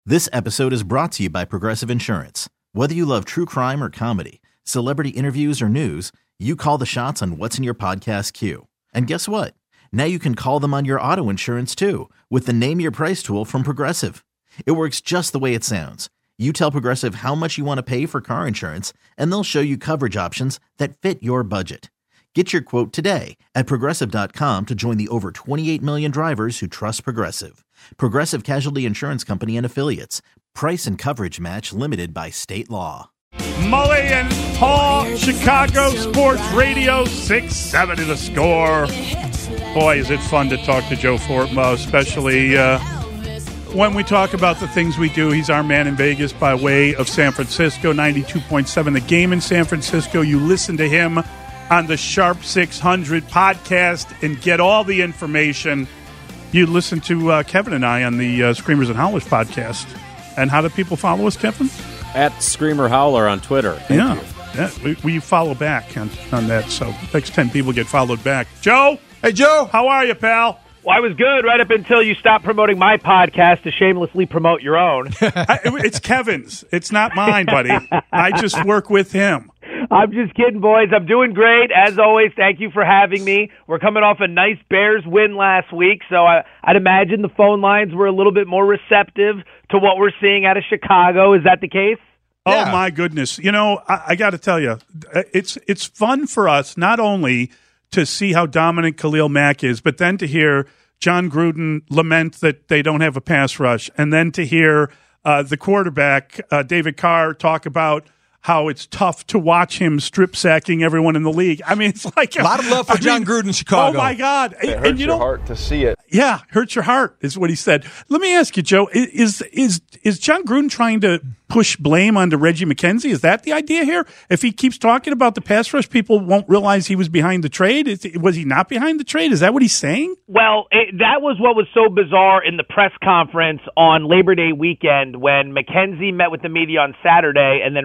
This episode is brought to you by Progressive Insurance. Whether you love true crime or comedy, celebrity interviews or news, you call the shots on what's in your podcast queue. And guess what? Now you can call them on your auto insurance too with the Name Your Price tool from Progressive. It works just the way it sounds. You tell Progressive how much you want to pay for car insurance, and they'll show you coverage options that fit your budget. Get your quote today at Progressive.com to join the over 28 million drivers who trust Progressive. Progressive Casualty Insurance Company and Affiliates. Price and coverage match limited by state law. Mully and Paul, Chicago Sports Radio, 6-7 The Score. Boy, is it fun to talk to Joe Fortenbaugh, especially when we talk about the things we do. He's our man in Vegas by way of San Francisco, 92.7 The Game in San Francisco. You listen to him on the Sharp 600 podcast and get all the information. You listen to Kevin and I on the Screamers and Howlers podcast. And how do people follow us, Kevin? At Screamer Howler on Twitter. Thank you. We follow back on that, so next 10 people get followed back. Joe? Hey, Joe. How are you, pal? Well, I was good right up until you stopped promoting my podcast to shamelessly promote your own. It's Kevin's. It's not mine, buddy. I just work with him. I'm just kidding, boys. I'm doing great. As always, thank you for having me. We're coming off a nice Bears win last week, so I'd imagine the phone lines were a little bit more receptive to what we're seeing out of Chicago. Is that the case? Yeah. Oh, my goodness. You know, I got to tell you, it's fun for us not only to see how dominant Khalil Mack is, but then to hear John Gruden lament that they don't have a pass rush, and then to hear the quarterback, David Carr, talk about how it's tough to watch him strip sacking everyone in the league. I mean, it's like a lot of love for John Gruden in Chicago. Oh my God! It hurts your heart to see it. Yeah, hurts your heart is what he said. Let me ask you, Joe: is John Gruden trying to push blame onto Reggie McKenzie? Is that the idea here? If he keeps talking about the pass rush, people won't realize he was behind the trade. Was he not behind the trade? Is that what he's saying? Well, that was what was so bizarre in the press conference on Labor Day weekend when McKenzie met with the media on Saturday, and then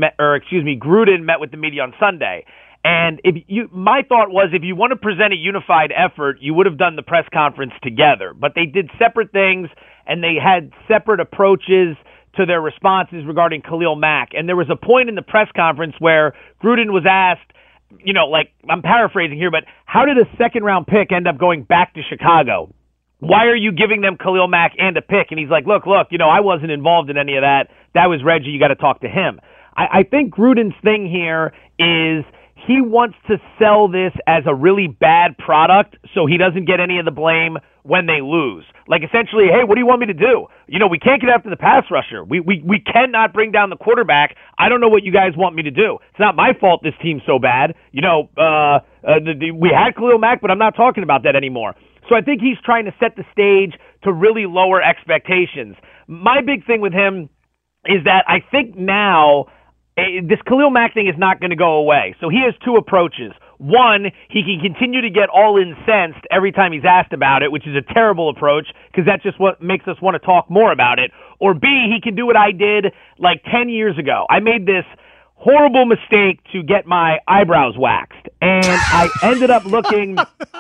Gruden met with the media on Sunday. And my thought was, if you want to present a unified effort, you would have done the press conference together. But they did separate things, and they had separate approaches to their responses regarding Khalil Mack. And there was a point in the press conference where Gruden was asked, I'm paraphrasing here, but how did a second-round pick end up going back to Chicago? Why are you giving them Khalil Mack and a pick? And he's like, look, I wasn't involved in any of that. That was Reggie. You got to talk to him. I think Gruden's thing here is he wants to sell this as a really bad product so he doesn't get any of the blame when they lose. Like, essentially, hey, what do you want me to do? We can't get after the pass rusher. We cannot bring down the quarterback. I don't know what you guys want me to do. It's not my fault this team's so bad. We had Khalil Mack, but I'm not talking about that anymore. So I think he's trying to set the stage to really lower expectations. My big thing with him is that I think now this Khalil Mack thing is not going to go away. So he has two approaches. One, he can continue to get all incensed every time he's asked about it, which is a terrible approach because that's just what makes us want to talk more about it. Or B, he can do what I did like 10 years ago. I made this horrible mistake to get my eyebrows waxed, and I ended up looking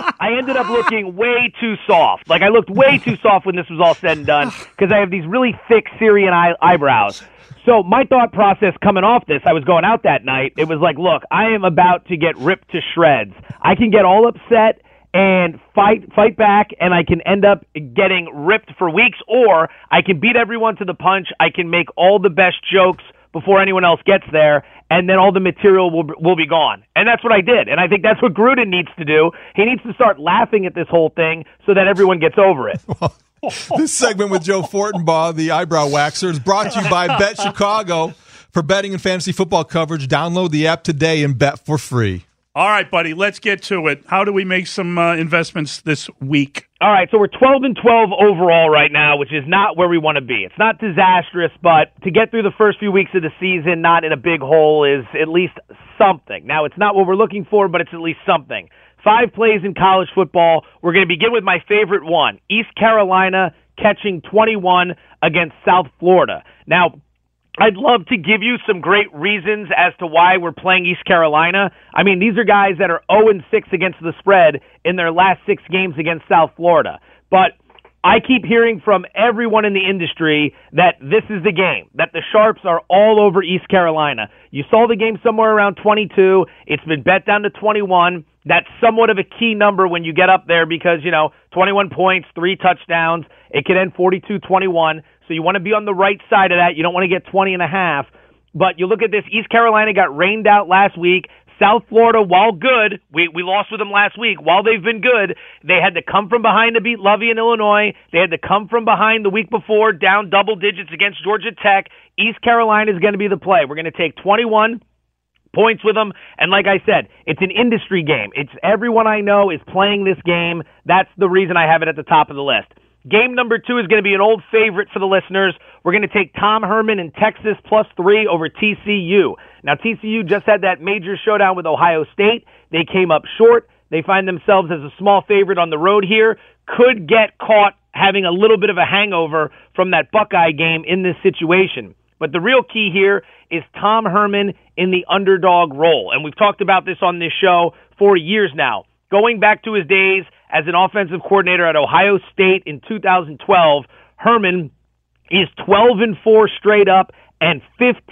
way too soft. Like, I looked way too soft when this was all said and done because I have these really thick Syrian eyebrows. So my thought process coming off this, I was going out that night, it was like, look, I am about to get ripped to shreds. I can get all upset and fight back, and I can end up getting ripped for weeks, or I can beat everyone to the punch. I can make all the best jokes before anyone else gets there, and then all the material will be gone. And that's what I did. And I think that's what Gruden needs to do. He needs to start laughing at this whole thing so that everyone gets over it. This segment with Joe Fortenbaugh, the eyebrow waxer, is brought to you by Bet Chicago. For betting and fantasy football coverage, download the app today and bet for free. All right, buddy, let's get to it. How do we make some investments this week? All right, so we're 12-12 overall right now, which is not where we want to be. It's not disastrous, but to get through the first few weeks of the season not in a big hole is at least something. Now, it's not what we're looking for, but it's at least something. 5 plays in college football. We're going to begin with my favorite one, East Carolina catching 21 against South Florida. Now, I'd love to give you some great reasons as to why we're playing East Carolina. I mean, these are guys that are 0-6 against the spread in their last 6 games against South Florida. But I keep hearing from everyone in the industry that this is the game, that the Sharps are all over East Carolina. You saw the game somewhere around 22. It's been bet down to 21. That's somewhat of a key number when you get up there because, 21 points, 3 touchdowns. It could end 42-21. So you want to be on the right side of that. You don't want to get 20.5. But you look at this, East Carolina got rained out last week. South Florida, while good, we lost with them last week. While they've been good, they had to come from behind to beat Lovey in Illinois. They had to come from behind the week before, down double digits against Georgia Tech. East Carolina is going to be the play. We're going to take 21 points with them. And like I said, it's an industry game. It's everyone I know is playing this game. That's the reason I have it at the top of the list. Game number 2 is going to be an old favorite for the listeners. We're going to take Tom Herman in Texas +3 over TCU. Now, TCU just had that major showdown with Ohio State. They came up short. They find themselves as a small favorite on the road here. Could get caught having a little bit of a hangover from that Buckeye game in this situation. But the real key here is Tom Herman in the underdog role. And we've talked about this on this show for years now. Going back to his days as an offensive coordinator at Ohio State in 2012, Herman is 12-4 straight up and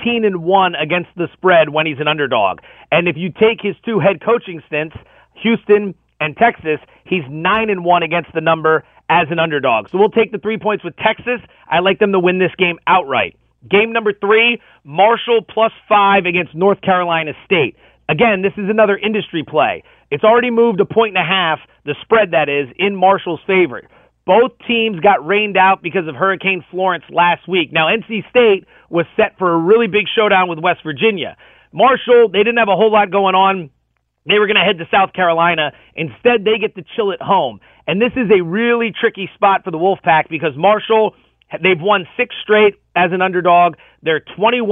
15-1 against the spread when he's an underdog. And if you take his 2 head coaching stints, Houston and Texas, he's 9-1 against the number as an underdog. So we'll take the 3 points with Texas. I like them to win this game outright. Game number 3, Marshall +5 against North Carolina State. Again, this is another industry play. It's already moved 1.5 points, the spread that is, in Marshall's favor. Both teams got rained out because of Hurricane Florence last week. Now, NC State was set for a really big showdown with West Virginia. Marshall, they didn't have a whole lot going on. They were going to head to South Carolina. Instead, they get to chill at home. And this is a really tricky spot for the Wolfpack because Marshall, they've won 6 straight as an underdog. They're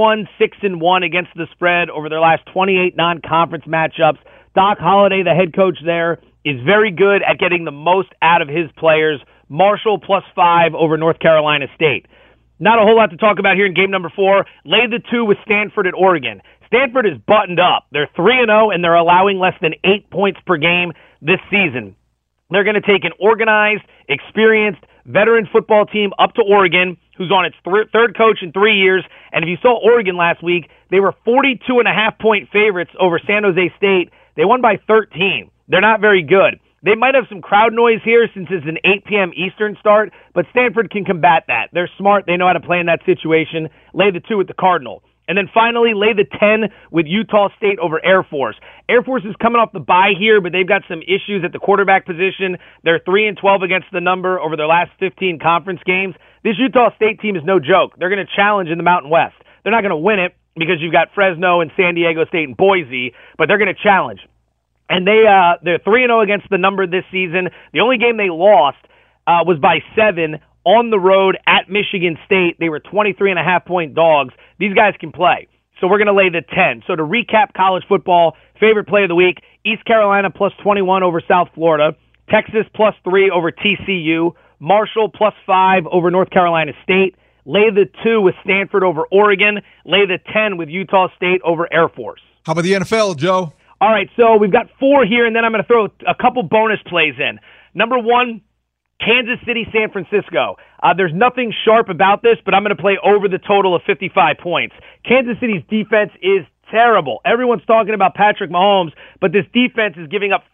21-6-1 against the spread over their last 28 non-conference matchups. Doc Holliday, the head coach there, is very good at getting the most out of his players. Marshall +5 over North Carolina State. Not a whole lot to talk about here in game number 4. Lay the 2 with Stanford at Oregon. Stanford is buttoned up. They're 3-0, and they're allowing less than 8 points per game this season. They're going to take an organized, experienced, veteran football team up to Oregon, who's on its third coach in 3 years. And if you saw Oregon last week, they were 42.5-point favorites over San Jose State. They won by 13. They're not very good. They might have some crowd noise here since it's an 8 p.m. Eastern start, but Stanford can combat that. They're smart. They know how to play in that situation. Lay the 2 with the Cardinal. And then finally, lay the 10 with Utah State over Air Force. Air Force is coming off the bye here, but they've got some issues at the quarterback position. They're 3-12 against the number over their last 15 conference games. This Utah State team is no joke. They're going to challenge in the Mountain West. They're not going to win it because you've got Fresno and San Diego State and Boise, but they're going to challenge. And they're 3-0 against the number this season. The only game they lost was by 7 on the road at Michigan State. They were 23.5-point dogs. These guys can play. So we're going to lay the 10. So to recap college football, favorite play of the week, East Carolina +21 over South Florida, Texas +3 over TCU, Marshall +5 over North Carolina State, lay the 2 with Stanford over Oregon, lay the 10 with Utah State over Air Force. How about the NFL, Joe? All right, so we've got 4 here, and then I'm going to throw a couple bonus plays in. Number 1, Kansas City, San Francisco. There's nothing sharp about this, but I'm going to play over the total of 55 points. Kansas City's defense is terrible. Everyone's talking about Patrick Mahomes, but this defense is giving up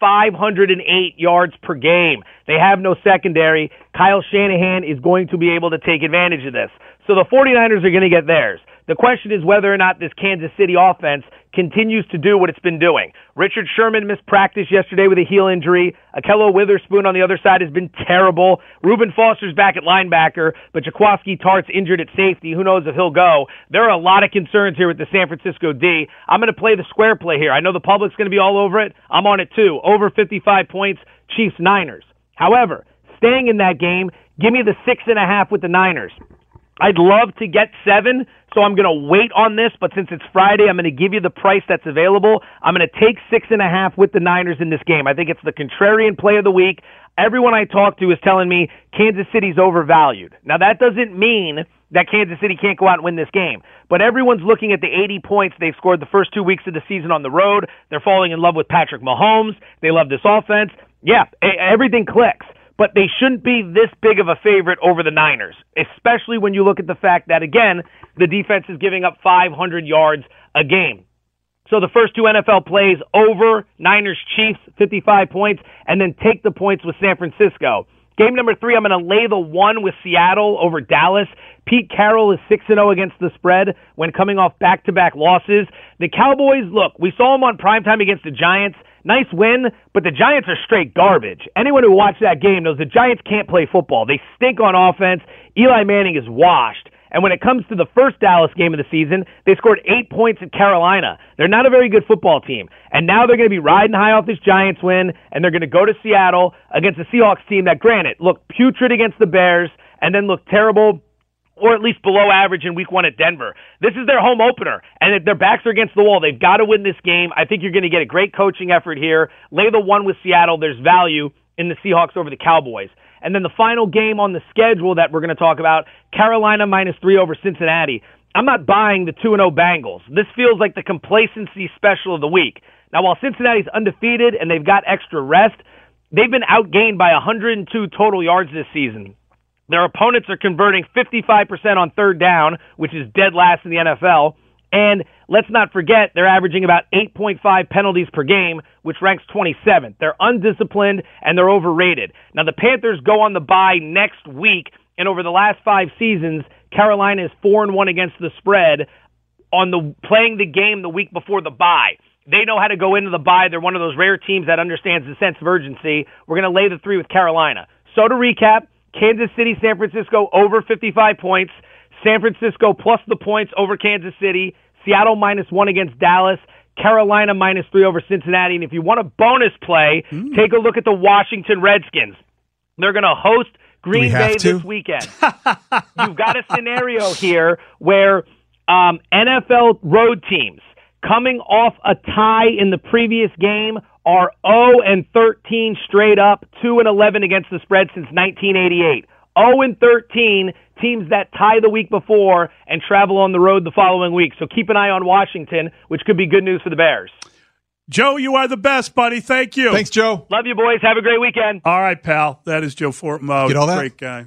508 yards per game. They have no secondary. Kyle Shanahan is going to be able to take advantage of this. So the 49ers are going to get theirs. The question is whether or not this Kansas City offense continues to do what it's been doing. Richard Sherman missed practice yesterday with a heel injury. Akello Witherspoon on the other side has been terrible. Reuben Foster's back at linebacker, but Jaquiski Tartt's injured at safety. Who knows if he'll go? There are a lot of concerns here with the San Francisco D. I'm going to play the square play here. I know the public's going to be all over it. I'm on it too. Over 55 points, Chiefs Niners. However, staying in that game, give me the 6.5 with the Niners. I'd love to get 7, so I'm going to wait on this, but since it's Friday, I'm going to give you the price that's available. I'm going to take 6.5 with the Niners in this game. I think it's the contrarian play of the week. Everyone I talk to is telling me Kansas City's overvalued. Now, that doesn't mean that Kansas City can't go out and win this game, but everyone's looking at the 80 points they've scored the first 2 weeks of the season on the road. They're falling in love with Patrick Mahomes. They love this offense. Yeah, everything clicks. but they shouldn't be this big of a favorite over the Niners, especially when you look at the fact that, again, the defense is giving up 500 yards a game. So the first two NFL plays over Niners Chiefs, 55 points, and then take the points with San Francisco. Game number 3, I'm going to lay the 1 with Seattle over Dallas. Pete Carroll is 6-0 against the spread when coming off back-to-back losses. The Cowboys, look, we saw them on primetime against the Giants. Nice win, but the Giants are straight garbage. Anyone who watched that game knows the Giants can't play football. They stink on offense. Eli Manning is washed. And when it comes to the first Dallas game of the season, they scored 8 points at Carolina. They're not a very good football team. And now they're going to be riding high off this Giants win, and they're going to go to Seattle against a Seahawks team that, granted, looked putrid against the Bears and then looked terrible or at least below average in week 1 at Denver. This is their home opener, and if their backs are against the wall, they've got to win this game. I think you're going to get a great coaching effort here. Lay the 1 with Seattle. There's value in the Seahawks over the Cowboys. And then the final game on the schedule that we're going to talk about, Carolina -3 over Cincinnati. I'm not buying the 2-0 Bengals. This feels like the complacency special of the week. Now, while Cincinnati's undefeated and they've got extra rest, they've been outgained by 102 total yards this season. Their opponents are converting 55% on third down, which is dead last in the NFL. And let's not forget, they're averaging about 8.5 penalties per game, which ranks 27th. They're undisciplined, and they're overrated. Now, the Panthers go on the bye next week, and over the last 5 seasons, Carolina is 4-1 against the spread on playing the game the week before the bye. They know how to go into the bye. They're one of those rare teams that understands the sense of urgency. We're going to lay the 3 with Carolina. So to recap, Kansas City, San Francisco over 55 points. San Francisco plus the points over Kansas City. Seattle -1 against Dallas. Carolina -3 over Cincinnati. And if you want a bonus play, take a look at the Washington Redskins. They're going to host Green Bay this weekend. You've got a scenario here where NFL road teams coming off a tie in the previous game are 0-13 straight up, 2-11 against the spread since 1988. 0-13 teams that tie the week before and travel on the road the following week. So keep an eye on Washington, which could be good news for the Bears. Joe, you are the best, buddy. Thank you. Thanks, Joe. Love you, boys. Have a great weekend. All right, pal. That is Joe Fortenbaugh. Get all that? Great guy.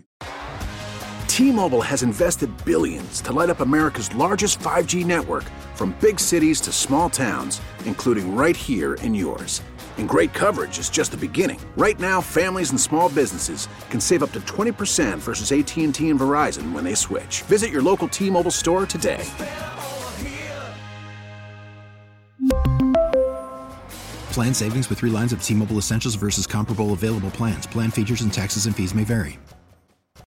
T-Mobile has invested billions to light up America's largest 5G network, from big cities to small towns, including right here in yours. And great coverage is just the beginning. Right now, families and small businesses can save up to 20% versus AT&T and Verizon when they switch. Visit your local T-Mobile store today. Plan savings with 3 lines of T-Mobile Essentials versus comparable available plans. Plan features and taxes and fees may vary.